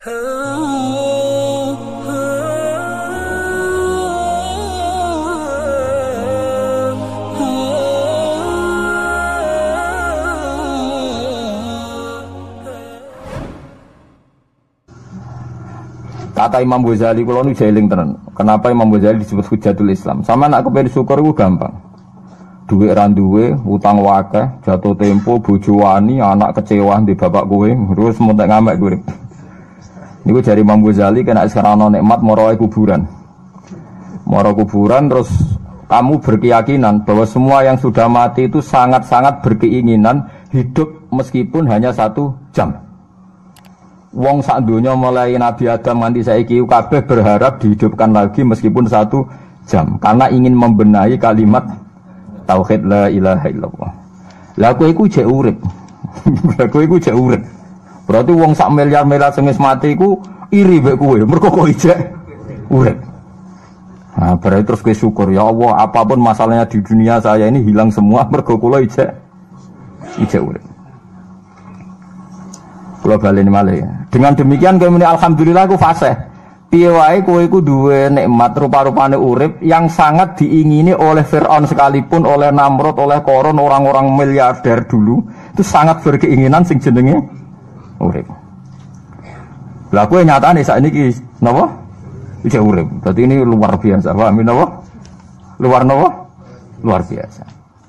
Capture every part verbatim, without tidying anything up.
Kata Imam Ghazali, kalau nu jeling tenan. Kenapa Imam Ghazali disebut Hujatul Islam? Sama nak kepen syukur itu gampang. Duit randuwe, utang wakeh, jatuh tempo, bojo wani, anak kecewa di bapak kowe, terus mutek ngamek kowe. Niku jari Imam Ghazali kena sekarang nikmat moro kuburan. Moro kuburan terus kamu berkeyakinan bahwa semua yang sudah mati itu sangat-sangat berkeinginan hidup meskipun hanya satu jam. Wong sak donya mulai Nabi Adam nganti saiki kabeh berharap dihidupkan lagi meskipun satu jam karena ingin membenahi kalimat tauhid la ilaha illallah. Lah kowe iku jek urip. Lah kowe iku jek urip. Berarti wong sak miliar-miliar sing wis mati iku iri mek kowe mergo kok jek urip. Nah, berarti terus kowe syukur ya Allah, apapun masalahnya di dunia saya ini hilang semua mergo kula ijek ijek urip. Kula baleni malih ya. Dengan demikian kemudian alhamdulillah aku fasih. Piye wae kowe iku duwe nikmat rupa-rupane urip yang sangat diingini oleh Firaun sekalipun, oleh Namrud, oleh Qarun, orang-orang miliarder dulu, itu sangat berkeinginan sing jenenge urip. Lah kowe nyatane sakniki napa? Ijek urip. Berarti ini luar biasa. Paham napa? Luar napa? Luar biasa.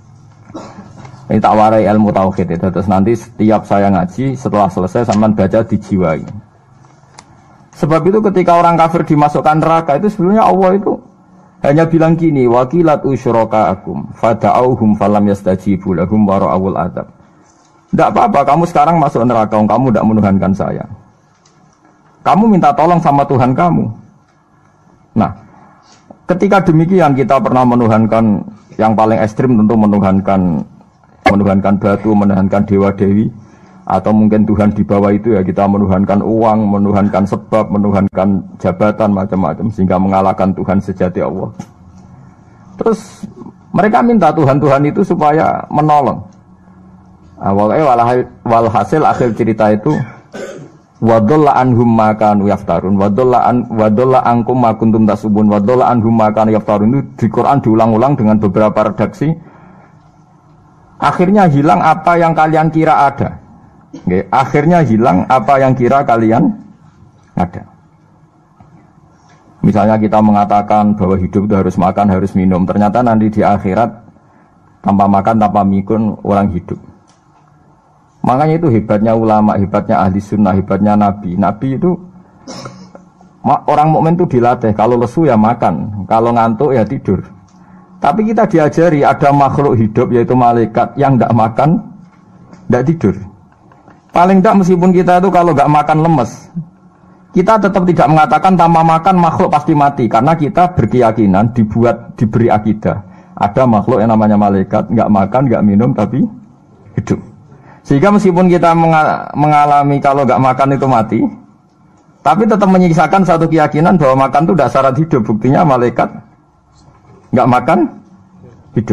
Ini tak warai ilmu tauhid itu. Terus nanti setiap saya ngaji setelah selesai sampean baca dijiwai. Sebab itu ketika orang kafir dimasukkan neraka itu sebenarnya Allah itu hanya bilang gini, wakilat usyrakaakum fada'auhum falam yastajibu lahum wa ra'awul adzab. Enggak apa-apa kamu sekarang masuk neraka, kamu tidak menuhankan saya. Kamu minta tolong sama Tuhan kamu. Nah, ketika demikian kita pernah menuhankan yang paling ekstrim tentu menuhankan menuhankan batu, menuhankan dewa-dewi, atau mungkin Tuhan di bawah itu ya kita menuhankan uang, menuhankan sebab, menuhankan jabatan macam-macam sehingga mengalahkan Tuhan sejati Allah. Terus mereka minta Tuhan-Tuhan itu supaya menolong. Awalnya walhasil akhir cerita itu wadolla anhum ma kanu yaftarun, wadolla an wadolla ankum ma kuntum tasubun, wadolla anhum ma kanu yaftarun itu di Quran diulang-ulang dengan beberapa redaksi. Akhirnya hilang apa yang kalian kira ada. Oke, akhirnya hilang apa yang kira kalian ada. Misalnya kita mengatakan bahwa hidup itu harus makan, harus minum. Ternyata nanti di akhirat tanpa makan, tanpa minum orang hidup. Makanya itu hebatnya ulama, hebatnya ahli sunnah, hebatnya nabi. Nabi itu orang mukmin itu dilatih. Kalau lesu ya makan, kalau ngantuk ya tidur. Tapi kita diajari ada makhluk hidup yaitu malaikat yang tidak makan, tidak tidur. Paling tidak meskipun kita itu kalau tidak makan lemes, kita tetap tidak mengatakan tanpa makan makhluk pasti mati. Karena kita berkeyakinan dibuat diberi akidah. Ada makhluk yang namanya malaikat, nggak makan, nggak minum tapi hidup. Sehingga meskipun kita mengalami kalau nggak makan itu mati, tapi tetap menyisakan satu keyakinan bahwa makan itu tidak syarat hidup. Buktinya malaikat nggak makan, hidup.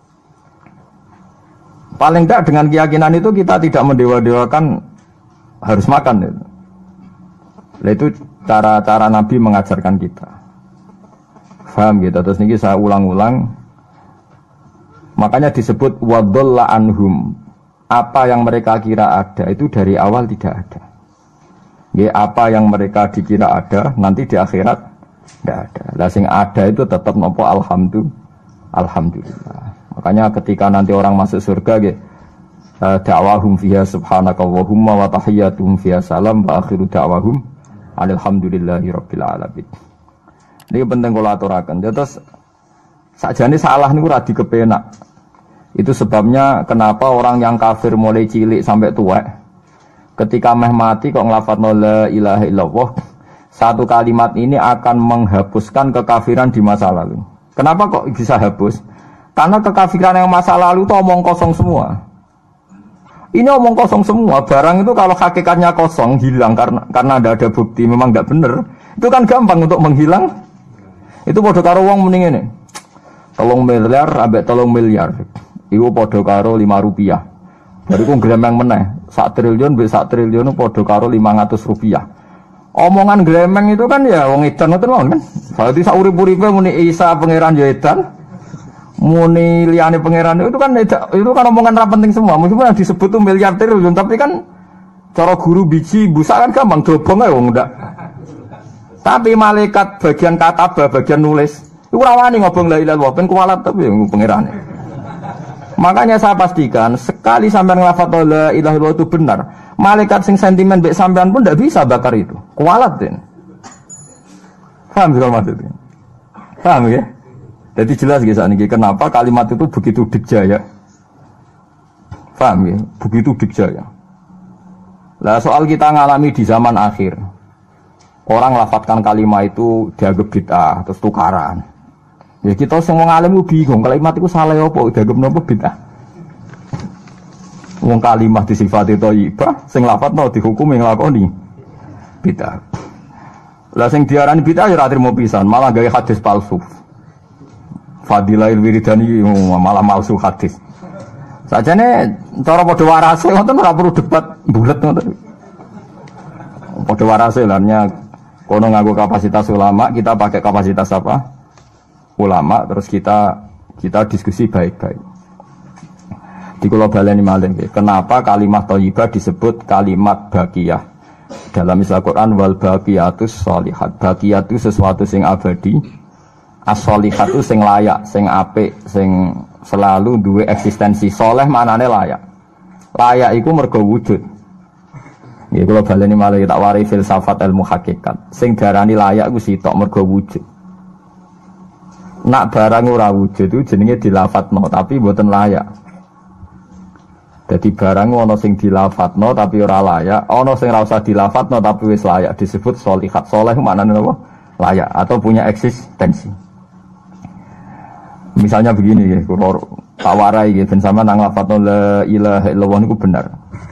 Paling tidak dengan keyakinan itu kita tidak mendewa-dewakan harus makan. Nah, itu cara-cara Nabi mengajarkan kita. Faham gitu. Terus ini saya ulang-ulang. Makanya disebut wadolla anhum. Apa yang mereka kira ada itu dari awal tidak ada. Ya, apa yang mereka dikira ada nanti di akhirat tidak ada. Lah sing ada itu tetap nopo alhamdulillah. Alhamdulillah. Makanya ketika nanti orang masuk surga ge da'wahum fiha subhanakallahumma wa tahiyyatuhum fiha salam wa akhiru da'wahum alhamdulillahi rabbil alamin. Ini penting kula aturaken. Terus sakjane salah niku ora dikepenak. Itu sebabnya kenapa orang yang kafir mulai cilik sampai tua ketika meh mati kok nglafadzna la ilaha illallah, satu kalimat ini akan menghapuskan kekafiran di masa lalu. Kenapa kok bisa hapus? Karena kekafiran yang masa lalu itu omong kosong semua. Ini omong kosong semua. Barang itu kalau hakikatnya kosong, hilang karena karena tidak ada bukti, memang tidak benar. Itu kan gampang untuk menghilang. Itu podo karo wong mending ini. Tolong miliar, ambek tolong miliar. Itu podo karo lima rupiah. Dari ku gremeng meneh. Sak triliun, ambek sak triliun podo karo lima ratus rupiah. Omongan gremeng itu kan ya wong edan ngoten mawon kan. Berarti sak urip-uripe muni Isa pangeran ya edan. Muni liyane pangeran itu kan itu kan omongan ra penting semua. Meskipun yang disebut tuh miliarder tapi kan cara guru biji busak kan gampang dobong ae wong ndak. Tapi malaikat bagian katabah, bagian nulis, itu rawani ngobong la ilaha illallah ben kuwalat tapi pangerane. Makanya saya pastikan sekali sampean nglafadz la ilaha illallah itu benar, malaikat sing sentimen mbek sampean pun ndak bisa bakar itu. Kuwalat den. Paham kalau maksudnya? Paham ya? Jadi jelas guys niki kenapa kalimat itu begitu dikjaya. Paham ya? Begitu dikjaya. Lah soal kita ngalami di zaman akhir. Orang lafadzkan kalimat itu dianggap bid'ah terus tukaran. Ya kita semua ngalim bingung kalimat itu salah apa dianggap napa bid'ah. Wong kalimat disifati thayyibah sing lafadzno dihukumi nglakoni bid'ah. Lah sing diarani bid'ah ya ora trimo pisan, malah gawe hadis palsu. Fadilail wiridani malah palsu hadis. Sajane cara padha warase ngoten ora perlu debat bulet ngoten. Padha warase lannya kono nganggo kapasitas ulama, kita pakai kapasitas apa? Ulama, terus kita kita diskusi baik-baik. Di kula baleni malih nggih, kenapa kalimat thayyibah disebut kalimat baqiyah? Dalam istilah Quran wal baqiyatus sholihat. Baqiyah itu sesuatu sing abadi. As-sholihat itu sing layak, sing apik, sing selalu duwe eksistensi. Soleh maknane layak. Layak iku mergo wujud. Ya kalau baleni malah tak wari filsafat ilmu hakikat. Sing darani layak ku sitok mergo wujud. Nak barang ora wujud itu jenenge dilafadzno tapi mboten layak. Jadi barang ana sing dilafadzno tapi ora layak, ana sing ora usah dilafadzno tapi wis layak disebut sholihat. Saleh maknane apa? Layak atau punya eksistensi. Misalnya begini ya, kula tak warai ya ben sampean nang lafadzno la ilaha illallah niku benar.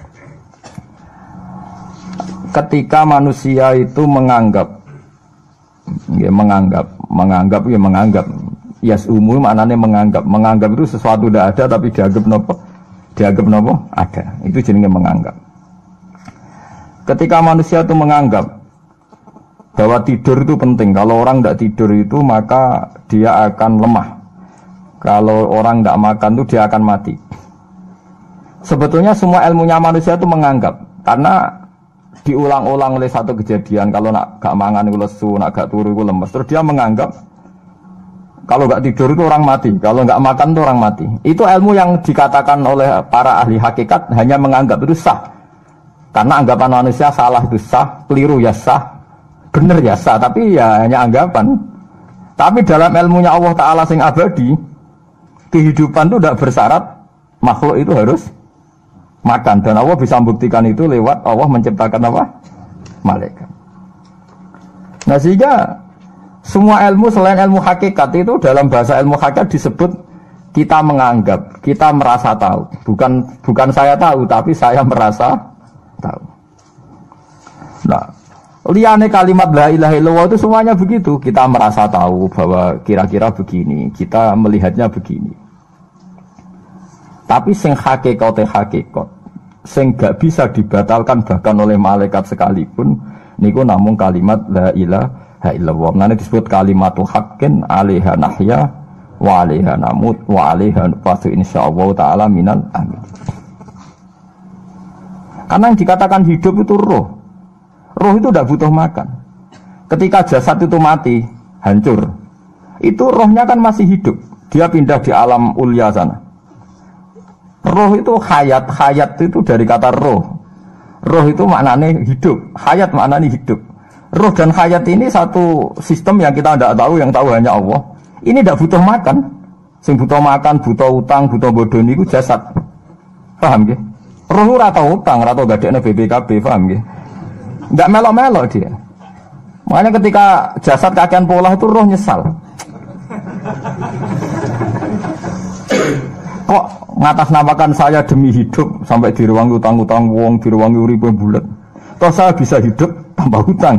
Ketika manusia itu menganggap, ya menganggap, menganggap, ya menganggap, yas umum maknanya menganggap, menganggap itu sesuatu tidak ada tapi dianggap nopo, dianggap nopo ada, itu jenenge menganggap. Ketika manusia itu menganggap bahwa tidur itu penting, kalau orang tidak tidur itu maka dia akan lemah, kalau orang tidak makan itu dia akan mati. Sebetulnya semua ilmunya manusia itu menganggap, karena diulang-ulang oleh satu kejadian, kalau nak gak mangan itu lesu, nak gak turu itu lemes, terus dia menganggap kalau gak tidur itu orang mati, kalau gak makan itu orang mati. Itu ilmu yang dikatakan oleh para ahli hakikat hanya menganggap itu sah, karena anggapan manusia salah itu sah, keliru ya sah, benar ya sah, tapi ya hanya anggapan. Tapi dalam ilmunya Allah Ta'ala sing abadi, kehidupan itu tidak bersyarat makhluk itu harus makan, dan Allah bisa membuktikan itu lewat Allah menciptakan apa? Malaikat. Nah sehingga semua ilmu selain ilmu hakikat itu dalam bahasa ilmu hakikat disebut kita menganggap, kita merasa tahu. Bukan bukan saya tahu, tapi saya merasa tahu. Nah, liane kalimat la ilaha illallah itu semuanya begitu. Kita merasa tahu bahwa kira-kira begini, kita melihatnya begini. Tapi sing hakikate hakikat, sing gak bisa dibatalkan bahkan oleh malaikat sekalipun, niku namung kalimat la ilaha illallah. Nanti disebut kalimatu haqqin 'alaiha nahya wa 'alaiha namut wa 'alaiha nub'atsu insyaallah taala minal amin. Karena yang dikatakan hidup itu roh. Roh itu tidak butuh makan. Ketika jasad itu mati, hancur, itu rohnya kan masih hidup. Dia pindah di alam ulya sana. Roh itu hayat, hayat itu dari kata roh. Roh itu maknanya hidup, hayat maknanya hidup. Roh dan hayat ini satu sistem yang kita tidak tahu, yang tahu hanya Allah. Ini tidak butuh makan. Sing butuh makan, butuh utang, butuh bodoh itu jasad. Paham ya? Roh ora tau utang, ora tau gadekne B P K B, paham ya? Enggak melo-melo dia. Makanya ketika jasad kakean pola itu roh nyesal. Kok ngatasnamakan saya demi hidup sampai diruangi utang-utang wong, diruangi uripe bulat. Toh saya bisa hidup tanpa hutang.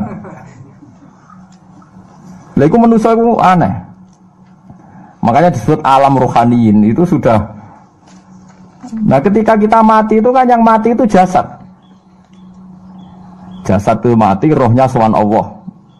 Lha iku manusa iku aneh. Makanya disebut alam rohaniin itu sudah. Nah, ketika kita mati itu kan yang mati itu jasad. Jasad itu mati, rohnya sowan Allah.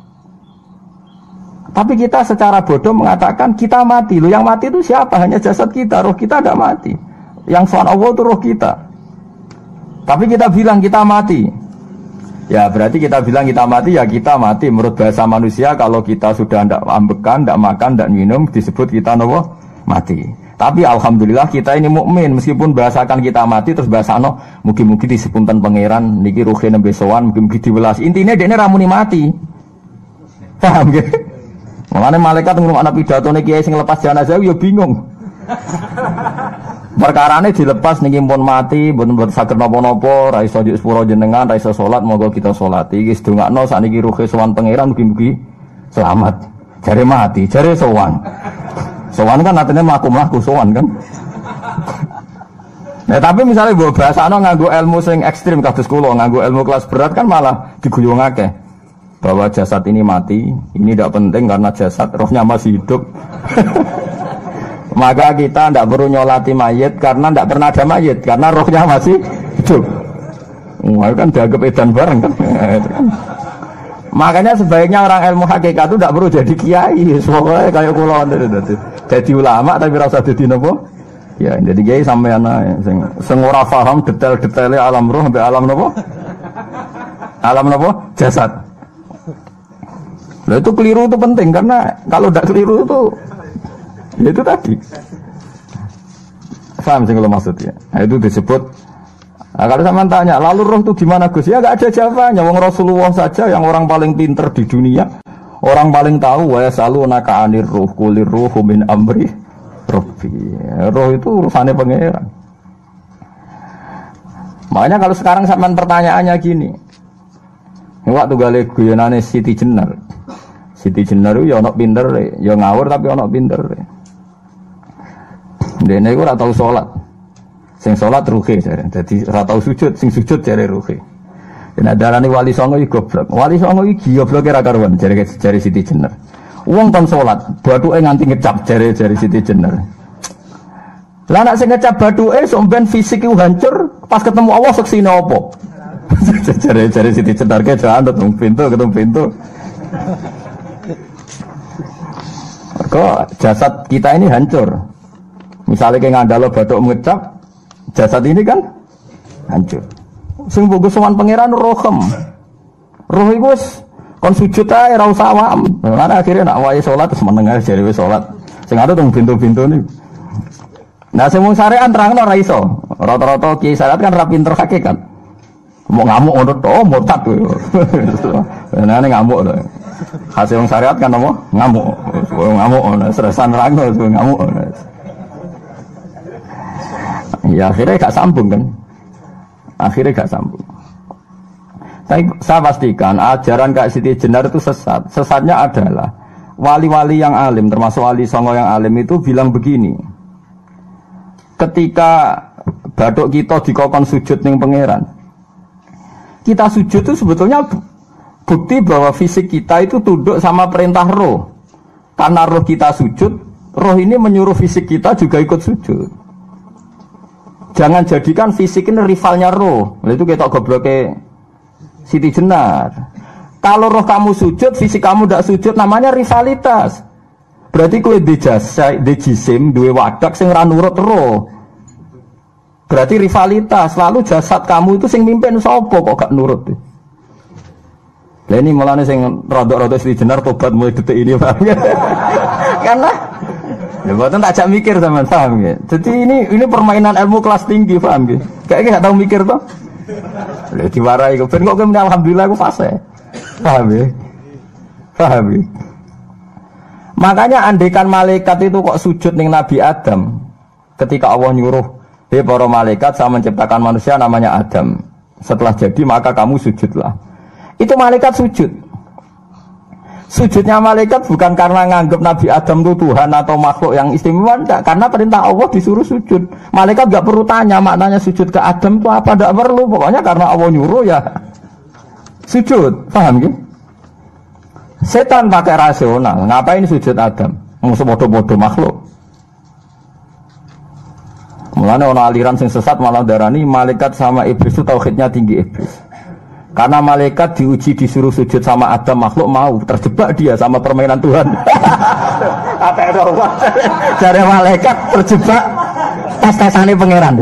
Tapi kita secara bodoh mengatakan kita mati. Loh, yang mati itu siapa? Hanya jasad kita, roh kita tidak mati. Yang sowan Allah itu roh kita. Tapi kita bilang kita mati. Ya berarti kita bilang kita mati, ya kita mati. Menurut bahasa manusia, kalau kita sudah tidak ambekan, tidak makan, tidak minum, disebut kita nopo mati. Tapi alhamdulillah kita ini mukmin, meskipun bahasakan kita mati terus bahasano mugi-mugi disepunten pangeran niki ruhe nembe sowan, mugi-mugi diwelas. Intine dekne ramuni mati. Paham nggih? Mulane malaikat ngrungokno pidatone kiai sing lepas jenazah yo bingung. Perkarane dilepas niki pun mati, mboten mboten saged napa-napa, ra iso njuk sepuro jenengan, ra iso salat, monggo kita salati. Iki sedongakno sakniki ruhe sowan pangeran mugi-mugi selamat. Jare mati, jare sowan. Sowan kan artinya mlaku-mlaku sowan kan. Nah, tapi misalnya mbok bahasano nganggo ilmu sing ekstrim kados kula, nganggo ilmu kelas berat kan malah diguyungake. Bahwa jasad ini mati, ini tidak penting karena jasad rohnya masih hidup. Maka kita tidak perlu nyolati mayit karena tidak pernah ada mayit karena rohnya masih hidup. Wah, kan dianggap edan bareng kan. Makanya sebaiknya orang ilmu hakikat itu tidak perlu jadi kiai. Soalnya kayak kula jadi ulama tapi rasa jadi nopo. Ya, jadi kiai sampai anak sing sing ora paham detail-detailnya alam roh sampai alam nopo? Alam nopo? Jasad. Nah, itu keliru itu penting karena kalau tidak keliru itu ya itu tadi. Paham sih kalau maksudnya. Nah, itu disebut. Nah, kalau sama tanya, lalu roh itu gimana Gus? Ya nggak ada jawabannya. Wong Rasulullah saja yang orang paling pinter di dunia, orang paling tahu. Wa selalu naka anir ruh kulir ruh min amri Rabbi. Roh itu urusannya pangeran. Makanya kalau sekarang sampean pertanyaannya gini. Waktu gale guyonane Siti Jenar. Siti Jenar ya ana pinter, ya ngawur tapi ana pinter. Dene iku ora tau salat. Sing salat ruhe jare. Dadi ora tau sujud, sing sujud jare ruhe. Yen darane wali songo iki goblok. Wali songo iki gobloke ra karuan jare jare Siti Jenar. Wong kon salat, bathuke nganti ngecap jare jare Siti Jenar. Lah nek sing ngecap bathuke sok ben fisik iku hancur, pas ketemu Allah seksine apa? Jare-jare Siti Jenar ke jalan ketemu pintu, ketemu pintu. Kok jasad kita ini hancur. Misalnya kayak ngandalo batuk ngecap, jasad ini kan hancur. Sing mbok sowan pangeran rohem. Roh iku wis kon sujud ae ora usah awam. Lah akhire nak wae salat terus meneng ae jare wis salat. Sing ada teng pintu-pintu niku. Nah sing mung syariat terangno ora iso. Rata-rata kiai syariat kan ra pinter hakikat. Mau ngamuk ngono to, murtad kowe. Nah nek ngamuk to. Hasil wong syariat kan apa? Ngamuk. Ngamuk ngono, seresan rangno ngamuk. Ya akhirnya gak sambung kan. Akhirnya gak sambung. Saya, saya pastikan ajaran Kak Siti Jenar itu sesat. Sesatnya adalah wali-wali yang alim, termasuk wali songo yang alim itu bilang begini. Ketika bathuk kita dikokon sujud ning pangeran, kita sujud itu sebetulnya bukti bahwa fisik kita itu tunduk sama perintah roh. Karena roh kita sujud, roh ini menyuruh fisik kita juga ikut sujud. Jangan jadikan fisik ini rivalnya roh. Itu kita gobloknya Siti Jenar. Kalau roh kamu sujud, fisik kamu tidak sujud, namanya rivalitas. Berarti kowe di jasa, di jisim, duwe wadak sing ra nurut roh. Berarti rivalitas. Lalu jasad kamu itu sing mimpin sapa kok gak nurut. Lah ini mulane sing rodok-rodok Siti Jenar tobat mulai detik ini, paham ya? Karena ya buatan tak ajak mikir sama, paham ya? Jadi ini ini permainan ilmu kelas tinggi, paham ya? Kayaknya gak tahu mikir toh. Lah diwarai kok ben kok kemen alhamdulillah aku fase. Paham ya? Paham ya? Makanya andekan malaikat itu kok sujud ning Nabi Adam ketika Allah nyuruh, "Hei para malaikat, saya menciptakan manusia namanya Adam. Setelah jadi maka kamu sujudlah." Itu malaikat sujud. Sujudnya malaikat bukan karena nganggap Nabi Adam itu Tuhan atau makhluk yang istimewa, enggak. Karena perintah Allah disuruh sujud. Malaikat enggak perlu tanya maknanya sujud ke Adam itu apa, enggak perlu. Pokoknya karena Allah nyuruh ya sujud. Paham gitu? Setan pakai rasional. Ngapain sujud Adam? Musuh bodoh-bodoh makhluk. Mulanya orang aliran sing sesat malah darani malaikat sama iblis itu tauhidnya tinggi iblis. Karena malaikat diuji disuruh sujud sama Adam, makhluk mau, terjebak dia sama permainan Tuhan. Apa itu? Dari malaikat terjebak tes-tesane pangeran.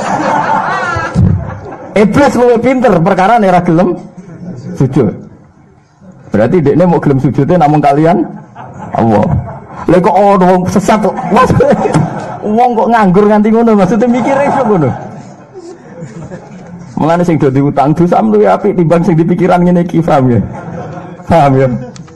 Iblis luwih pinter perkara nek gelem sujud. Berarti dekne mau gelem sujudnya namun kalian Allah. Lha kok ono wong sesat kok. Wong kok nganggur nganti ngono, maksudnya mikire kok ngono. Mulane sing do diutang dosa luwih apik timbang sing dipikiran ngene iki, paham ya? Paham ya?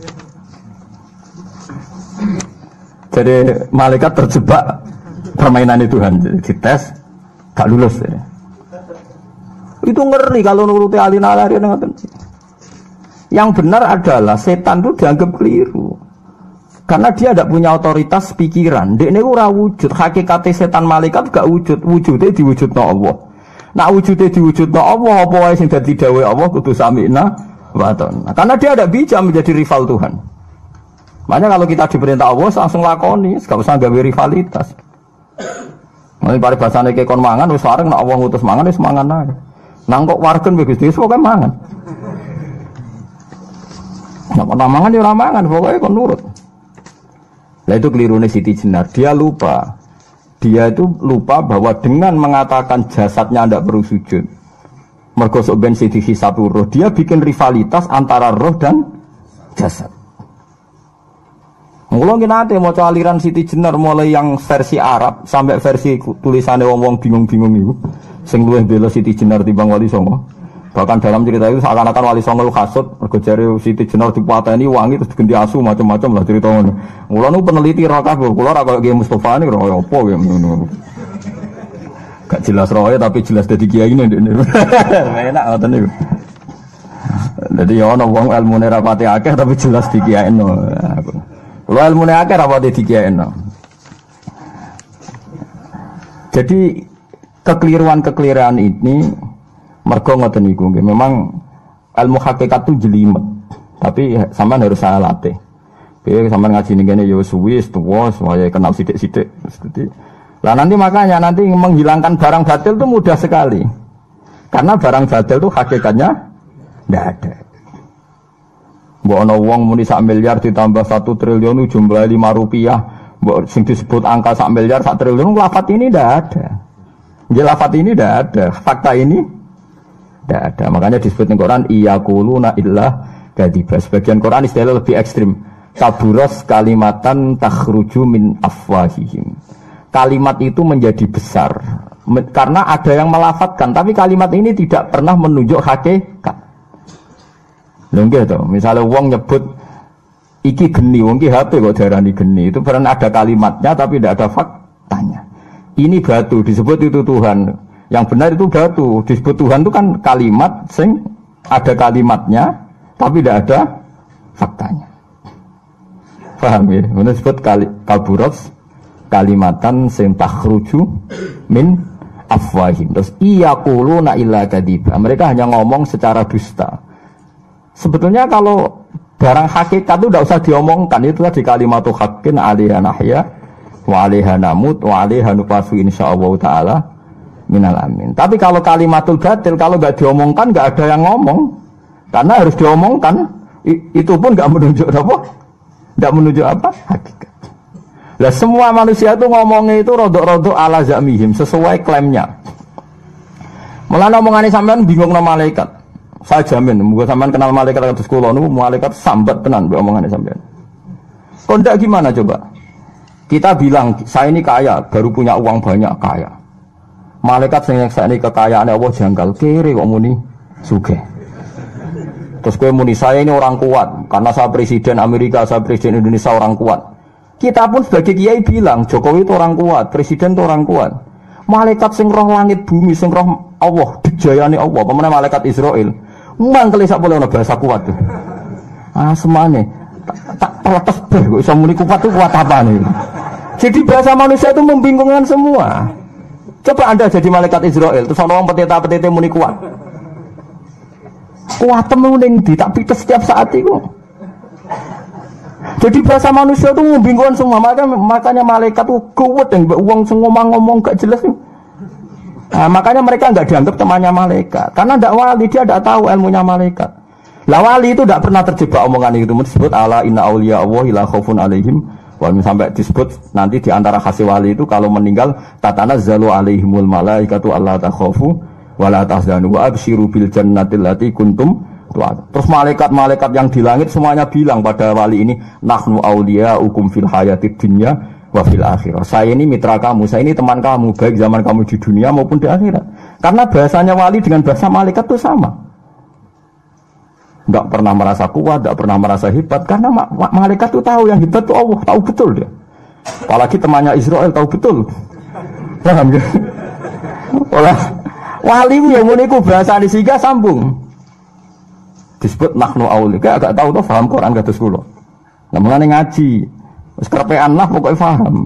Jadi malaikat terjebak permainan Tuhan, dites gak lulus ya. Itu ngeri kalau nuruti alin-alin ngoten. Yang benar adalah setan itu dianggap keliru. Karena dia tidak punya otoritas pikiran. Dekne ora wujud, hakikate setan malaikat gak wujud, wujudnya diwujudno Allah. Nak wujudnya diwujudno Allah, apa wae sing dadi dawuh Allah kudu sami'na wa ata'na. Karena dia tidak bisa menjadi rival Tuhan. Makanya kalau kita diperintah Allah langsung lakoni, gak usah gawe rivalitas. Mulai pare basane ke kon mangan wis wareng nek Allah ngutus mangan wis mangan ae. Nang kok wargen wis Gusti pokoke mangan. Nek ora mangan ya ora mangan, pokoke kon nurut. Lah itu kelirune Siti Jenar, dia lupa. Dia itu lupa bahwa dengan mengatakan jasadnya tidak perlu sujud, mergo sok ben sithik satu roh, dia bikin rivalitas antara roh dan jasad. Mula nate maca aliran Siti Jenar mulai yang versi Arab sampai versi tulisannya wong-wong bingung-bingung itu, sing luwih bela Siti Jenar timbang Wali Songo. Bahkan dalam cerita itu seakan-akan Wali Songo kasut, mergo jare Siti Jenar dipateni wangi terus diganti asu macam-macam lah cerita ngono. Mula nu peneliti ra kabeh, kula ra kaya Kiai Mustofa ni ora apa ya ngono. Gak jelas roe tapi jelas dadi kiai ini. Enak ngoten niku. Dadi ya ana wong ilmune ra pati akeh tapi jelas dikiyaino. Kula ilmune akeh ra pati dikiyaino. Jadi kekeliruan-kekeliruan ini mergo ngoten niku nggih, memang ilmu hakikat itu jelimet. Tapi sampean harus saya latih. Oke, sampean ngaji ning kene ya suwi, tuwa, saya kenal sithik-sithik. Lah nanti makanya nanti menghilangkan barang batil itu mudah sekali. Karena barang batil itu hakikatnya ndak ada. Mbok ana wong muni sak miliar ditambah satu triliun jumlah lima rupiah, mbok sing disebut angka sak miliar sak triliun lafaz ini ndak ada. Nggih lafaz ini ndak ada, fakta ini tidak ada. Makanya disebut di Quran iyaquluna illa kadzib. Sebagian Quran istilah lebih ekstrim. Kaburos kalimatan takhruju min afwahihim. Kalimat itu menjadi besar karena ada yang melafatkan, tapi kalimat ini tidak pernah menunjuk hakikat. Lho nggih to, misale wong nyebut iki geni, wong ki H P kok darani geni, itu pernah ada kalimatnya tapi tidak ada faktanya. Ini batu disebut itu Tuhan. Yang benar itu batu, disebut Tuhan itu kan kalimat sing ada kalimatnya tapi tidak ada faktanya. Paham ya? Ini disebut kali, kaburos kalimatan sing takhruju min afwahim. Terus iyaquluna illa kadiba. Mereka hanya ngomong secara dusta. Sebetulnya kalau barang hakikat itu tidak usah diomongkan, itu tadi kalimatu haqqin alaiha nahya wa alaiha namut wa alaiha nufasu insyaallah taala minal amin. Tapi kalau kalimatul batil, kalau nggak diomongkan nggak ada yang ngomong, karena harus diomongkan. I, itu pun nggak menunjuk apa, nggak menunjuk apa hakikat. Lah semua manusia itu ngomongnya itu rodok-rodok ala zamihim sesuai klaimnya. Mulane omongane sampean bingung nama malaikat. Saya jamin, muga sampean kenal malaikat kados kula niku malaikat sambat tenan mbek omongane sampean. Kok ndak gimana coba? Kita bilang saya ini kaya, baru punya uang banyak kaya. Malaikat sing nyekseni kekayaane Allah janggal, kere kok muni sugih. Terus kowe muni saya ini orang kuat karena saya presiden Amerika, saya presiden Indonesia orang kuat. Kita pun sebagai kiai bilang Jokowi itu orang kuat, presiden itu orang kuat. Malaikat sing roh langit bumi, sing roh Allah, dijayane Allah, pemene malaikat Israel. Mangkel sak boleh ana bahasa kuat tuh. Ah semane tak protes ber kok iso muni kuat itu kuat apa nih? Jadi bahasa manusia itu membingungkan semua. Coba Anda jadi malaikat Israel, terus orang petita-petita muni kuat. Kuat temen di tak pites setiap saat itu. Jadi bahasa manusia itu membingungkan semua. Makanya, makanya malaikat itu kuat dan uang ngomong-ngomong gak jelas. Nah, makanya mereka nggak dianggap temannya malaikat. Karena tidak wali, dia tidak tahu ilmunya malaikat. Lah wali itu tidak pernah terjebak omongan itu. Disebut ala inna auliya Allah la khaufun alaihim. Walaupun sampai disebut nanti di antara khasih wali itu kalau meninggal tatanazzalu alaihimul malaikatu alla takhafu wa la tahzanu wa absyiru bil jannati allati kuntum tu'adun. Terus malaikat-malaikat yang di langit semuanya bilang pada wali ini, nahnu auliyaukum fil hayatid dunya wa fil akhirah. Saya ini mitra kamu, saya ini teman kamu baik zaman kamu di dunia maupun di akhirat. Karena bahasanya wali dengan bahasa malaikat itu sama. Enggak pernah merasa kuat, enggak pernah merasa hebat karena ma ma malaikat itu tahu yang hebat itu Allah, tahu betul dia. Apalagi temannya Israel tahu betul. Paham ya? Olah wali yang muniku bahasa disiga sambung. Disebut nahnu auli. Kayak agak tahu tuh paham Quran kados kula. Lah mulane ngaji. Wis kerepean lah pokoknya paham.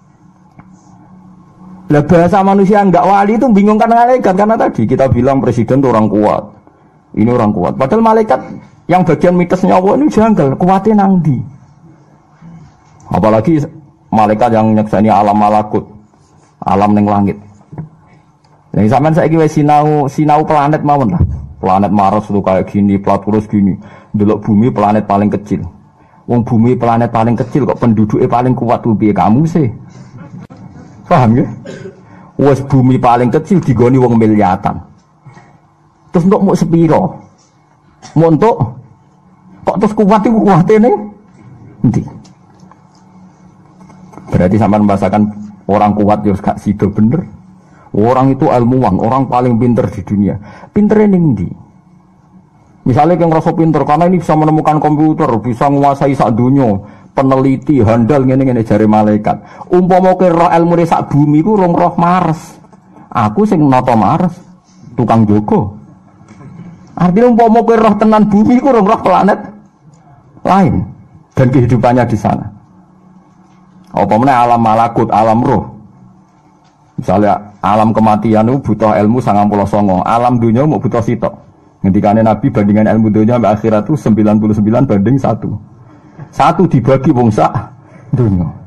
Lah bahasa manusia enggak wali itu bingung karena malaikat karena tadi kita bilang presiden itu orang kuat. Ini orang kuat. Padahal malaikat yang bagian mitosnya Allah ini janggal. Kuatnya nang ndi? Apalagi malaikat yang nyekseni alam malakut, alam ning langit. Yang sampean saiki wis sinau sinau planet mawon lah. Planet Mars itu kayak gini, Platurus gini. Delok bumi planet paling kecil. Wong bumi planet paling kecil kok penduduknya paling kuat tuh piye kamu sih? Paham ya? Wes bumi paling kecil digoni wong miliatan. Terus untuk mau sepiro, mau untuk kok terus kuat itu kuatnya nih, nanti. Berarti sampai membahasakan orang kuat harus gak sido bener. Orang itu ilmuwan, orang paling pinter di dunia. Pinternya nih. Misalnya yang ngerasa pinter karena ini bisa menemukan komputer, bisa menguasai sak dunia, peneliti, handal ngene-ngene jari malaikat. Umpama ke roh ilmu sak bumi ku rong roh Mars. Aku sing noto Mars, tukang jogo. Artinya umpama kowe roh tenan bumi ku roh planet lain dan kehidupannya di sana. Apa meneh alam malakut, alam roh. Misalnya alam kematian itu butuh ilmu sangang puluh songo, alam dunia mau butuh sitok. Ngendikane Nabi bandingan ilmu dunia sampai akhirat itu sembilan puluh sembilan banding satu. Satu dibagi wong sak dunia.